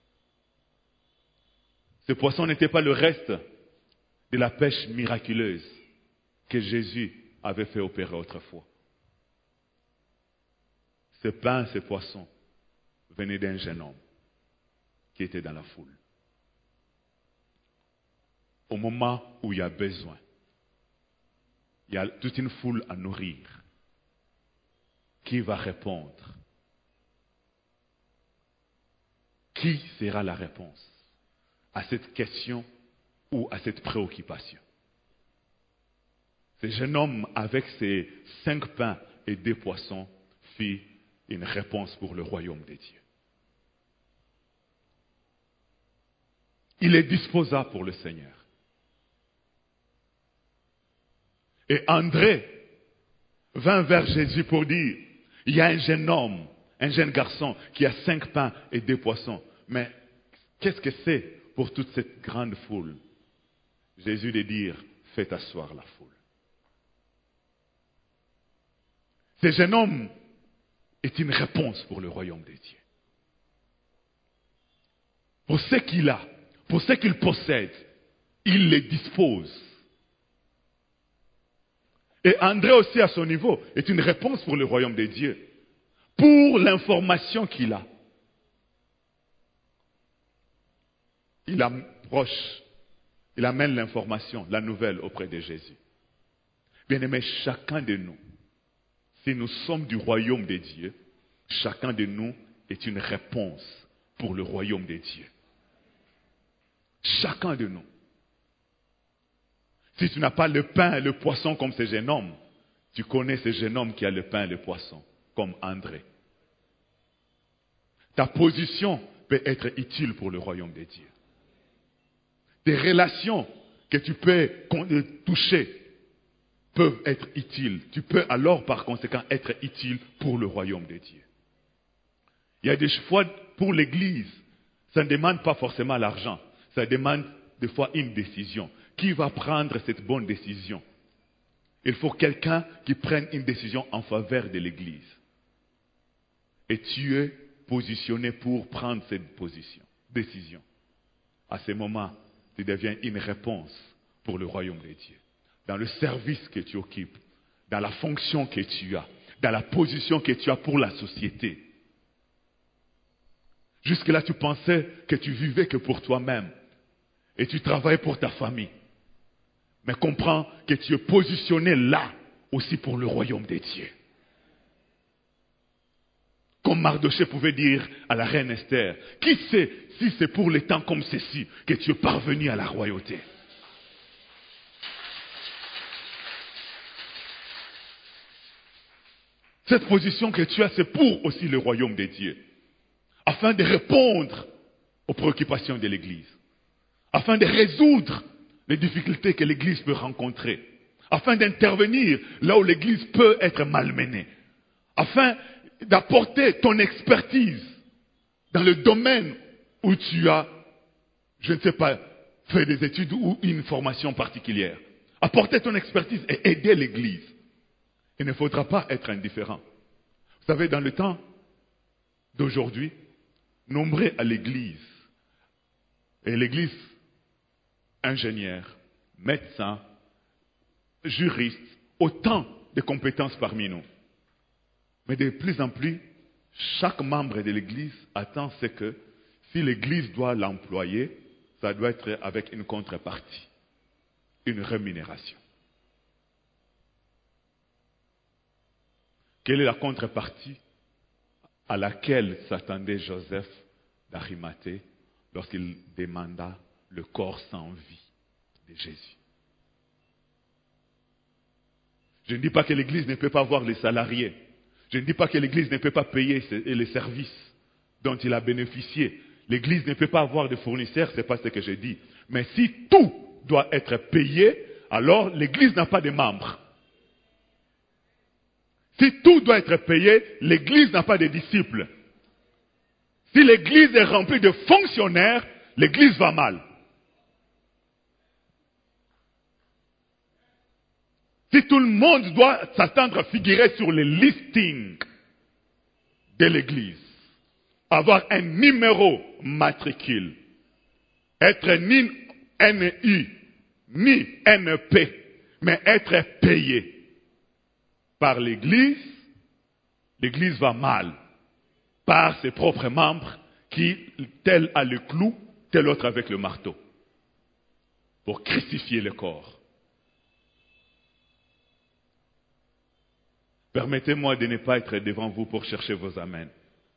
Ces poissons n'étaient pas le reste de la pêche miraculeuse que Jésus avait fait opérer autrefois. Ces pains, ces poissons venaient d'un jeune homme qui était dans la foule. Au moment où il y a besoin, il y a toute une foule à nourrir. Qui va répondre? Qui sera la réponse à cette question ou à cette préoccupation? Ce jeune homme, avec ses 5 pains et 2 poissons, fit une réponse pour le royaume des dieux. Il est disposa pour le Seigneur. Et André vint vers Jésus pour dire, il y a un jeune homme, un jeune garçon qui a 5 pains et 2 poissons. Mais qu'est-ce que c'est pour toute cette grande foule? Jésus de dire, faites asseoir la foule. Ce jeune homme est une réponse pour le royaume des dieux. Pour ce qu'il a, pour ce qu'il possède, il les dispose. Et André aussi à son niveau est une réponse pour le royaume des dieux. Pour l'information qu'il a. Il approche, il amène l'information, la nouvelle auprès de Jésus. Bien-aimés, chacun de nous, si nous sommes du royaume des dieux, chacun de nous est une réponse pour le royaume des dieux. Chacun de nous. Si tu n'as pas le pain et le poisson comme ce jeune homme, tu connais ce jeune homme qui a le pain et le poisson, comme André. Ta position peut être utile pour le royaume des dieux. Tes relations que tu peux toucher peuvent être utiles. Tu peux alors par conséquent être utile pour le royaume des dieux. Il y a des fois pour l'Église, ça ne demande pas forcément l'argent. Ça demande des fois une décision. Qui va prendre cette bonne décision? Il faut quelqu'un qui prenne une décision en faveur de l'Église. Et tu es positionné pour prendre cette décision. À ce moment, tu deviens une réponse pour le royaume des dieux. Dans le service que tu occupes, dans la fonction que tu as, dans la position que tu as pour la société. Jusque-là, tu pensais que tu vivais que pour toi-même. Et tu travaillais pour ta famille. Mais comprends que tu es positionné là aussi pour le royaume des dieux. Comme Mardochée pouvait dire à la reine Esther, qui sait si c'est pour les temps comme ceci que tu es parvenu à la royauté? Cette position que tu as, c'est pour aussi le royaume des dieux. Afin de répondre aux préoccupations de l'Église. Afin de résoudre les difficultés que l'Église peut rencontrer. Afin d'intervenir là où l'Église peut être malmenée. Afin d'apporter ton expertise dans le domaine où tu as, je ne sais pas, fait des études ou une formation particulière. Apporter ton expertise et aider l'Église. Il ne faudra pas être indifférent. Vous savez, dans le temps d'aujourd'hui, nombreux à l'Église, et l'Église, ingénieurs, médecins, juristes, autant de compétences parmi nous. Mais de plus en plus, chaque membre de l'Église attend ce que, si l'Église doit l'employer, ça doit être avec une contrepartie, une rémunération. Quelle est la contrepartie à laquelle s'attendait Joseph d'Arimathée lorsqu'il demanda le corps sans vie de Jésus? Je ne dis pas que l'Église ne peut pas avoir les salariés. Je ne dis pas que l'Église ne peut pas payer les services dont il a bénéficié. L'Église ne peut pas avoir de fournisseurs, ce n'est pas ce que je dis. Mais si tout doit être payé, alors l'Église n'a pas de membres. Si tout doit être payé, l'Église n'a pas de disciples. Si l'Église est remplie de fonctionnaires, l'Église va mal. Si tout le monde doit s'attendre à figurer sur les listings de l'Église, avoir un numéro matricule, être ni NI, ni NP, mais être payé par l'Église, l'Église va mal. Par ses propres membres qui, tel a le clou, tel autre avec le marteau, pour crucifier le corps. Permettez-moi de ne pas être devant vous pour chercher vos amens.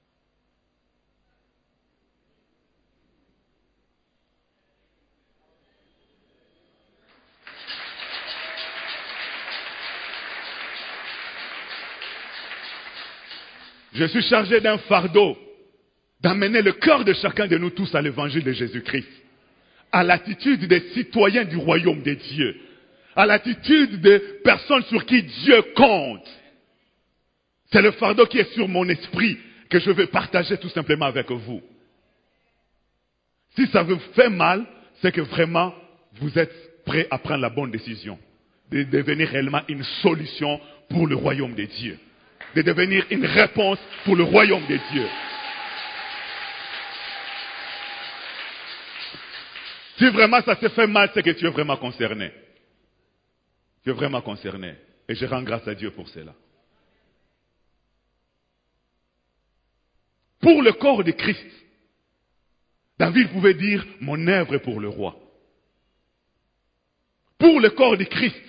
Je suis chargé d'un fardeau d'amener le cœur de chacun de nous tous à l'évangile de Jésus-Christ, à l'attitude des citoyens du royaume des dieux, à l'attitude des personnes sur qui Dieu compte. C'est le fardeau qui est sur mon esprit que je veux partager tout simplement avec vous. Si ça vous fait mal, c'est que vraiment vous êtes prêts à prendre la bonne décision, de devenir réellement une solution pour le royaume des dieux, de devenir une réponse pour le royaume des dieux. Si vraiment ça se fait mal, c'est que tu es vraiment concerné. Tu es vraiment concerné. Et je rends grâce à Dieu pour cela. Pour le corps de Christ, David pouvait dire, mon œuvre est pour le roi. Pour le corps de Christ,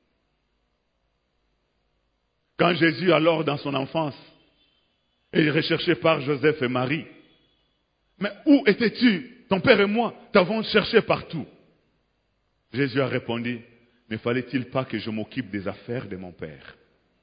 quand Jésus, alors dans son enfance, est recherché par Joseph et Marie, mais où étais-tu? Ton père et moi t'avons cherché partout. Jésus a répondu, ne fallait-il pas que je m'occupe des affaires de mon père?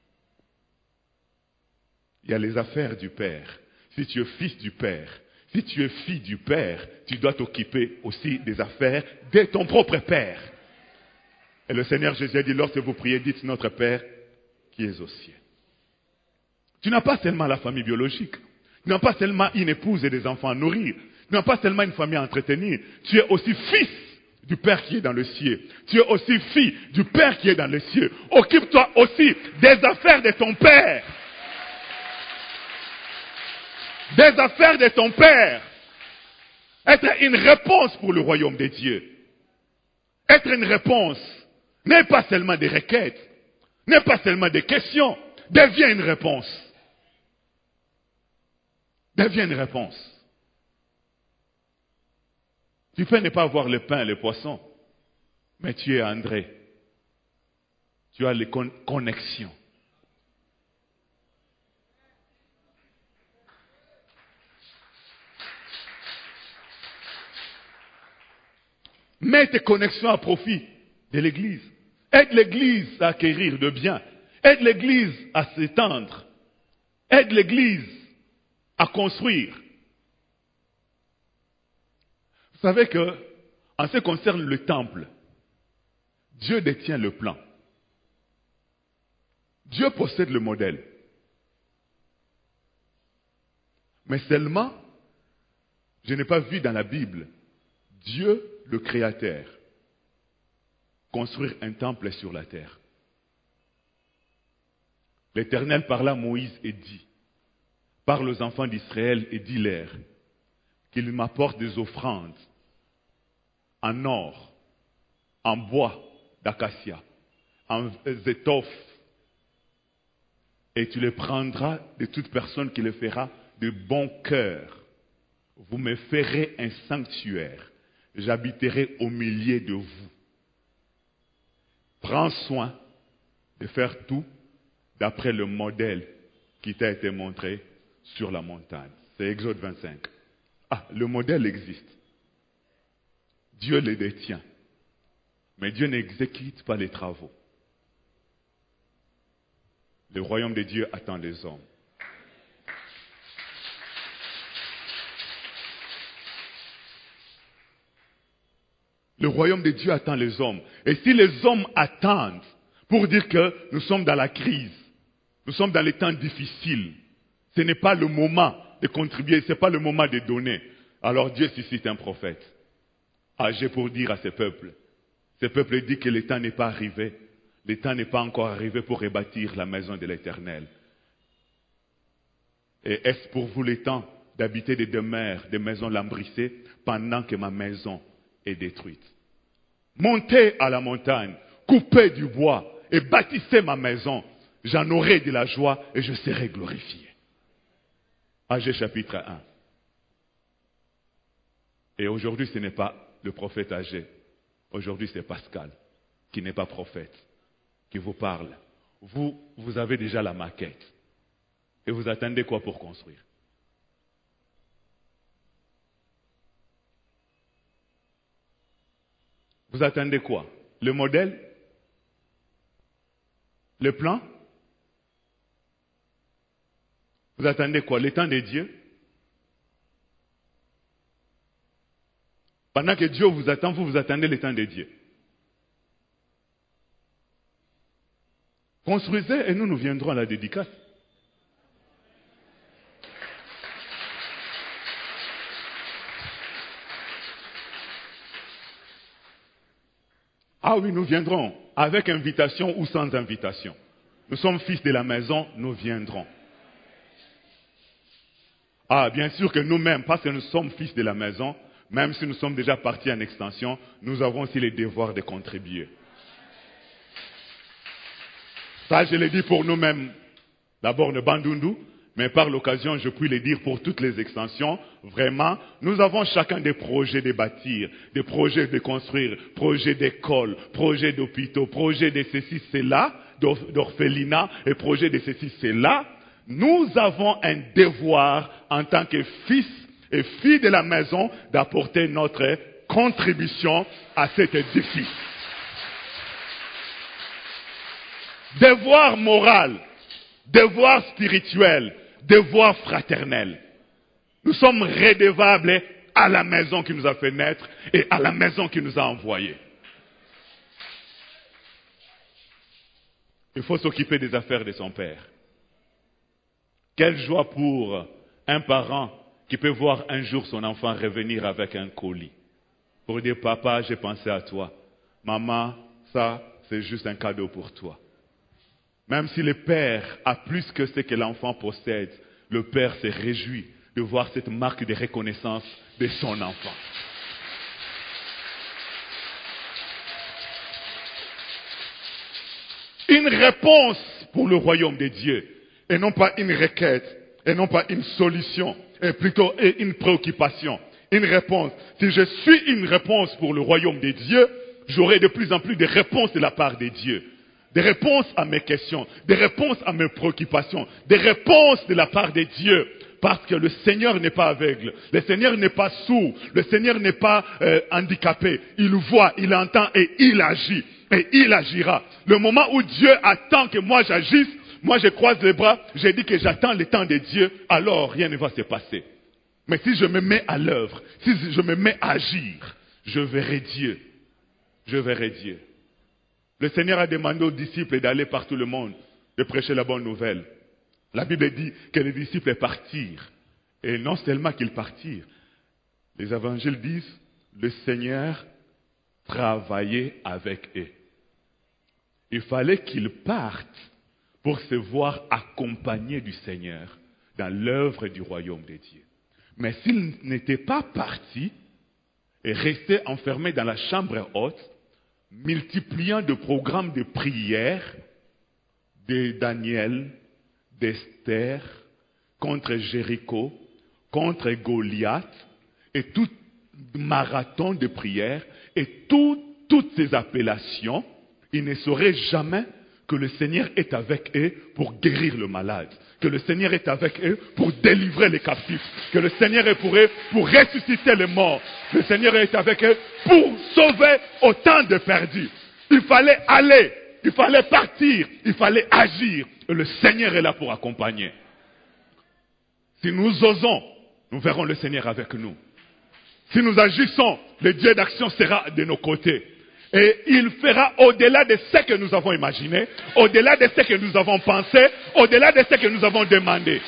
Il y a les affaires du père. Si tu es fils du père, si tu es fille du père, tu dois t'occuper aussi des affaires de ton propre père. Et le Seigneur Jésus a dit, lorsque vous priez, dites notre Père qui est aux cieux. Tu n'as pas seulement la famille biologique. Tu n'as pas seulement une épouse et des enfants à nourrir. Tu n'as pas seulement une famille à entretenir. Tu es aussi fils du Père qui est dans le ciel. Tu es aussi fille du Père qui est dans le ciel. Occupe-toi aussi des affaires de ton Père. Des affaires de ton Père. Être une réponse pour le royaume des dieux. Être une réponse n'est pas seulement des requêtes, n'est pas seulement des questions. Deviens une réponse. Deviens une réponse. Tu peux ne pas avoir le pain et le poisson, mais tu es André. Tu as les connexions. Mets tes connexions à profit de l'Église. Aide l'Église à acquérir de biens. Aide l'Église à s'étendre. Aide l'Église à construire. Vous savez que, en ce qui concerne le temple, Dieu détient le plan. Dieu possède le modèle. Mais seulement, je n'ai pas vu dans la Bible Dieu, le Créateur, construire un temple sur la terre. L'Éternel parla à Moïse et dit, parle aux enfants d'Israël et dis-leur qu'ils m'apportent des offrandes en or, en bois d'acacia, en étoffe, et tu les prendras de toute personne qui le fera de bon cœur. Vous me ferez un sanctuaire. J'habiterai au milieu de vous. Prends soin de faire tout d'après le modèle qui t'a été montré sur la montagne. C'est Exode 25. Ah, le modèle existe. Dieu le détient. Mais Dieu n'exécute pas les travaux. Le royaume de Dieu attend les hommes. Le royaume de Dieu attend les hommes. Et si les hommes attendent pour dire que nous sommes dans la crise, nous sommes dans les temps difficiles, ce n'est pas le moment de contribuer, ce n'est pas le moment de donner, alors Dieu suscite un prophète, âgé pour dire à ce peuple dit que le temps n'est pas arrivé, le temps n'est pas encore arrivé pour rebâtir la maison de l'Éternel. Et est-ce pour vous le temps d'habiter des demeures, des maisons lambrissées, pendant que ma maison est détruite? Montez à la montagne, coupez du bois et bâtissez ma maison. J'en aurai de la joie et je serai glorifié. Agé chapitre 1. Et aujourd'hui, ce n'est pas le prophète Agé. Aujourd'hui, c'est Pascal, qui n'est pas prophète, qui vous parle. vous avez déjà la maquette. Et vous attendez quoi pour construire? Vous attendez quoi? Le modèle? Le plan? Vous attendez quoi? Le temps de Dieu? Pendant que Dieu vous attend, vous attendez le temps de Dieu. Construisez et nous viendrons à la dédicace. Ah oui, nous viendrons, avec invitation ou sans invitation. Nous sommes fils de la maison, nous viendrons. Ah, bien sûr que nous-mêmes, parce que nous sommes fils de la maison, même si nous sommes déjà partis en extension, nous avons aussi le devoir de contribuer. Ça, je l'ai dit pour nous-mêmes, d'abord le Bandundu, mais par l'occasion, je puis le dire pour toutes les extensions. Vraiment, nous avons chacun des projets de bâtir, des projets de construire, projets d'école, projets d'hôpitaux, projets de ceci, cela, d'orphelinat, et projets de ceci, cela. Nous avons un devoir en tant que fils et filles de la maison d'apporter notre contribution à cet édifice. Devoir moral, devoir spirituel, devoir fraternel. Nous sommes redevables à la maison qui nous a fait naître et à la maison qui nous a envoyés. Il faut s'occuper des affaires de son père. Quelle joie pour un parent qui peut voir un jour son enfant revenir avec un colis. Pour dire, papa, j'ai pensé à toi. Maman, ça, c'est juste un cadeau pour toi. Même si le père a plus que ce que l'enfant possède, le père se réjouit de voir cette marque de reconnaissance de son enfant. Une réponse pour le royaume de Dieu, et non pas une requête, et non pas une solution, et plutôt une préoccupation. Une réponse. Si je suis une réponse pour le royaume de Dieu, j'aurai de plus en plus de réponses de la part de Dieu. Des réponses à mes questions, des réponses à mes préoccupations, des réponses de la part de Dieu. Parce que le Seigneur n'est pas aveugle, le Seigneur n'est pas sourd, le Seigneur n'est pas handicapé. Il voit, il entend et il agit. Et il agira. Le moment où Dieu attend que moi j'agisse, moi je croise les bras, j'ai dit que j'attends le temps de Dieu, alors rien ne va se passer. Mais si je me mets à l'œuvre, si je me mets à agir, je verrai Dieu. Je verrai Dieu. Le Seigneur a demandé aux disciples d'aller par tout le monde, de prêcher la bonne nouvelle. La Bible dit que les disciples partirent. Et non seulement qu'ils partirent. Les évangiles disent, le Seigneur travaillait avec eux. Il fallait qu'ils partent pour se voir accompagnés du Seigneur dans l'œuvre du royaume de Dieu. Mais s'ils n'étaient pas partis et restaient enfermés dans la chambre haute, multipliant de programmes de prière de Daniel, d'Esther, contre Jéricho, contre Goliath, et tout marathon de prière, et toutes ces appellations, ils ne sauraient jamais que le Seigneur est avec eux pour guérir le malade, que le Seigneur est avec eux pour délivrer les captifs, que le Seigneur est pour eux pour ressusciter les morts, le Seigneur est avec eux pour sauver autant de perdus. Il fallait aller, il fallait partir, il fallait agir, et le Seigneur est là pour accompagner. Si nous osons, nous verrons le Seigneur avec nous. Si nous agissons, le Dieu d'action sera de nos côtés. Et il fera au-delà de ce que nous avons imaginé, au-delà de ce que nous avons pensé, au-delà de ce que nous avons demandé.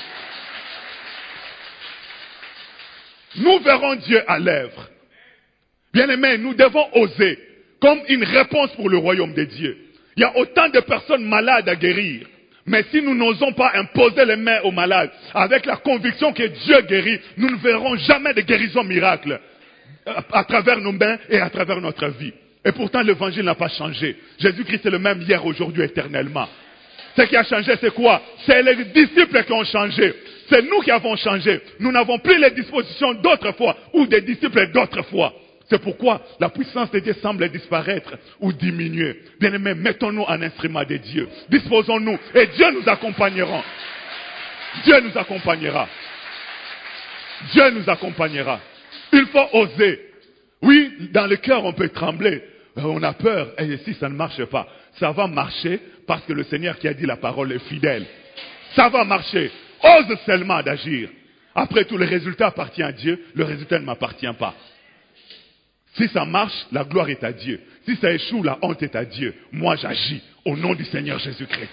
Nous verrons Dieu à l'œuvre. Bien-aimés, nous devons oser, comme une réponse pour le royaume de Dieu. Il y a autant de personnes malades à guérir. Mais si nous n'osons pas imposer les mains aux malades, avec la conviction que Dieu guérit, nous ne verrons jamais de guérison miracle à travers nos mains et à travers notre vie. Et pourtant, l'évangile n'a pas changé. Jésus-Christ est le même hier, aujourd'hui, éternellement. Ce qui a changé, c'est quoi? C'est les disciples qui ont changé. C'est nous qui avons changé. Nous n'avons plus les dispositions d'autrefois ou des disciples d'autrefois. C'est pourquoi la puissance de Dieu semble disparaître ou diminuer. Bien-aimés, mettons-nous en instrument de Dieu. Disposons-nous et Dieu nous accompagnera. Dieu nous accompagnera. Dieu nous accompagnera. Il faut oser. Oui, dans le cœur, on peut trembler. On a peur. Et si ça ne marche pas, ça va marcher parce que le Seigneur qui a dit la parole est fidèle. Ça va marcher. Ose seulement d'agir. Après tout, le résultat appartient à Dieu. Le résultat ne m'appartient pas. Si ça marche, la gloire est à Dieu. Si ça échoue, la honte est à Dieu. Moi, j'agis au nom du Seigneur Jésus-Christ.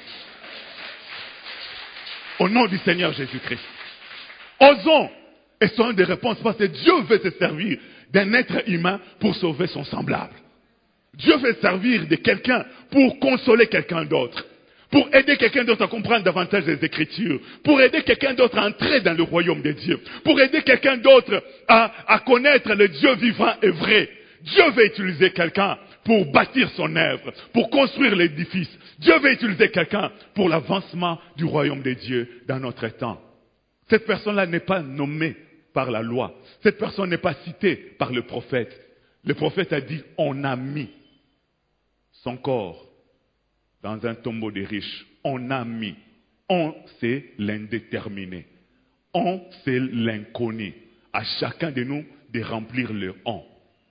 Au nom du Seigneur Jésus-Christ. Osons et soyons des réponses parce que Dieu veut se servir d'un être humain pour sauver son semblable. Dieu veut servir de quelqu'un pour consoler quelqu'un d'autre. Pour aider quelqu'un d'autre à comprendre davantage les Écritures. Pour aider quelqu'un d'autre à entrer dans le royaume de Dieu. Pour aider quelqu'un d'autre à connaître le Dieu vivant et vrai. Dieu veut utiliser quelqu'un pour bâtir son œuvre, pour construire l'édifice. Dieu veut utiliser quelqu'un pour l'avancement du royaume de Dieu dans notre temps. Cette personne-là n'est pas nommée par la loi. Cette personne n'est pas citée par le prophète. Le prophète a dit, on a mis son corps dans un tombeau de riches. On a mis. On, c'est l'indéterminé. On, c'est l'inconnu. À chacun de nous de remplir le on.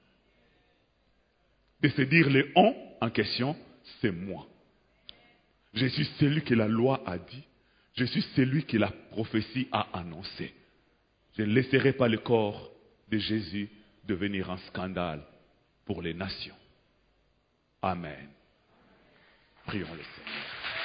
De se dire le on en question, c'est moi. Je suis celui que la loi a dit. Je suis celui que la prophétie a annoncé. Je ne laisserai pas le corps de Jésus devenir un scandale pour les nations. Amen. Prions le Seigneur.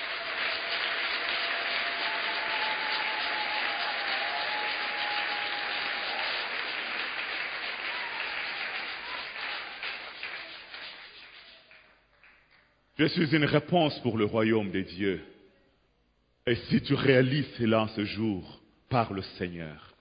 Je suis une réponse pour le royaume de Dieu. Et si tu réalises cela en ce jour, par le Seigneur,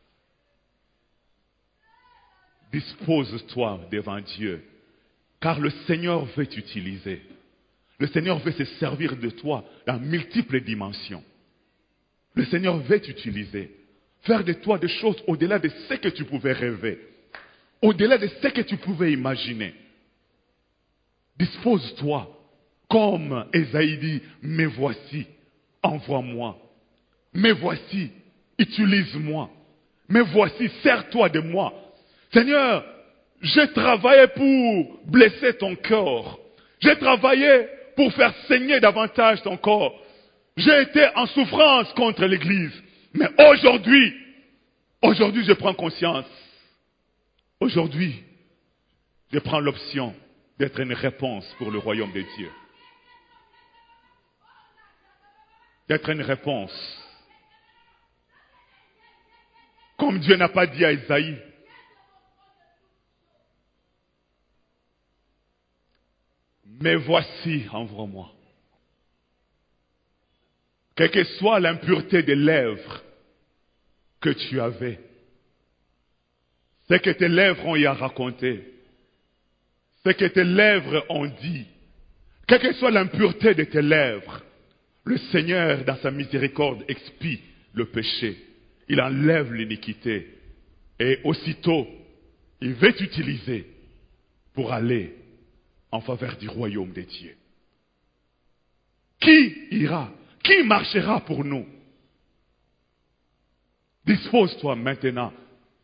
dispose-toi devant Dieu, car le Seigneur veut t'utiliser. Le Seigneur veut se servir de toi dans multiples dimensions. Le Seigneur veut t'utiliser, faire de toi des choses au-delà de ce que tu pouvais rêver, au-delà de ce que tu pouvais imaginer. Dispose-toi, comme Ésaïe dit, me voici, envoie-moi. Me voici, utilise-moi. Me voici, sers-toi de moi. Seigneur, j'ai travaillé pour blesser ton corps. J'ai travaillé pour faire saigner davantage ton corps. J'ai été en souffrance contre l'Église. Mais aujourd'hui, je prends conscience. Aujourd'hui, je prends l'option d'être une réponse pour le royaume de Dieu. D'être une réponse. Comme Dieu n'a pas dit à Isaïe, mais voici, envoie-moi. Quelle que soit l'impureté des lèvres que tu avais, ce que tes lèvres ont y à raconter, ce que tes lèvres ont dit, quelle que soit l'impureté de tes lèvres, le Seigneur, dans sa miséricorde, expie le péché. Il enlève l'iniquité. Et aussitôt, il veut t'utiliser pour aller en faveur du royaume des dieux. Qui ira? Qui marchera pour nous? Dispose-toi maintenant.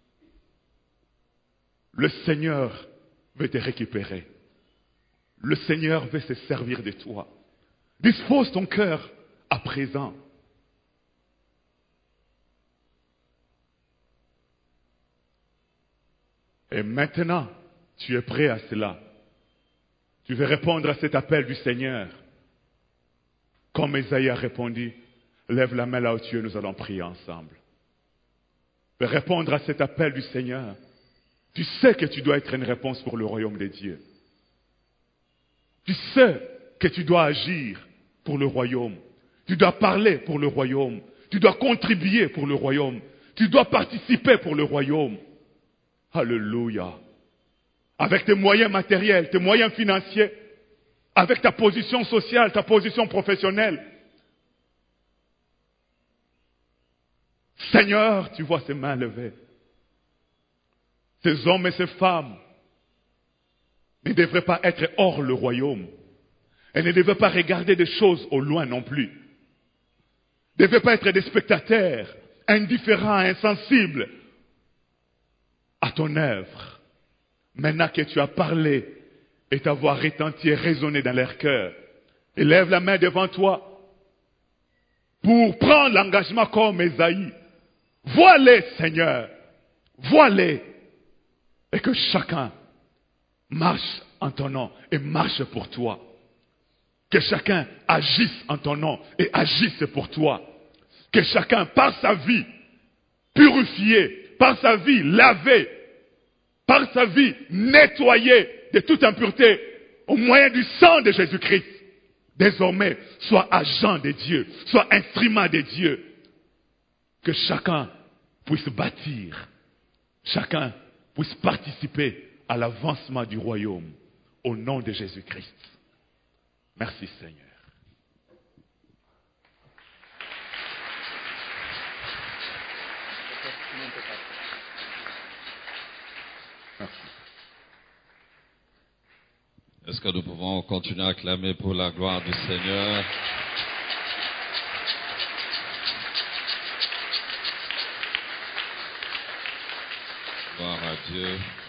Le Seigneur veut te récupérer. Le Seigneur veut se servir de toi. Dispose ton cœur à présent. Et maintenant, tu es prêt à cela. Tu veux répondre à cet appel du Seigneur. Comme Ésaïe a répondu, lève la main là où tu es, nous allons prier ensemble. Tu veux répondre à cet appel du Seigneur. Tu sais que tu dois être une réponse pour le royaume de Dieu. Tu sais que tu dois agir pour le royaume. Tu dois parler pour le royaume. Tu dois contribuer pour le royaume. Tu dois participer pour le royaume. Alléluia. Avec tes moyens matériels, tes moyens financiers, avec ta position sociale, ta position professionnelle. Seigneur, tu vois ces mains levées. Ces hommes et ces femmes ne devrait pas être hors le royaume. Elle ne devait pas regarder des choses au loin non plus. Ne devait pas être des spectateurs indifférents, insensibles à ton œuvre. Maintenant que tu as parlé et ta voix retenti et résonné dans leur cœur, élève la main devant toi pour prendre l'engagement comme Ésaïe. Vois-les, Seigneur. Vois-les. Et que chacun marche en ton nom et marche pour toi. Que chacun agisse en ton nom et agisse pour toi. Que chacun, par sa vie purifiée, par sa vie lavée, par sa vie nettoyée de toute impureté, au moyen du sang de Jésus-Christ, désormais soit agent de Dieu, soit instrument de Dieu. Que chacun puisse bâtir, chacun puisse participer à l'avancement du royaume, au nom de Jésus-Christ. Merci Seigneur. Merci. Est-ce que nous pouvons continuer à clamer pour la gloire du Seigneur? Gloire à Dieu.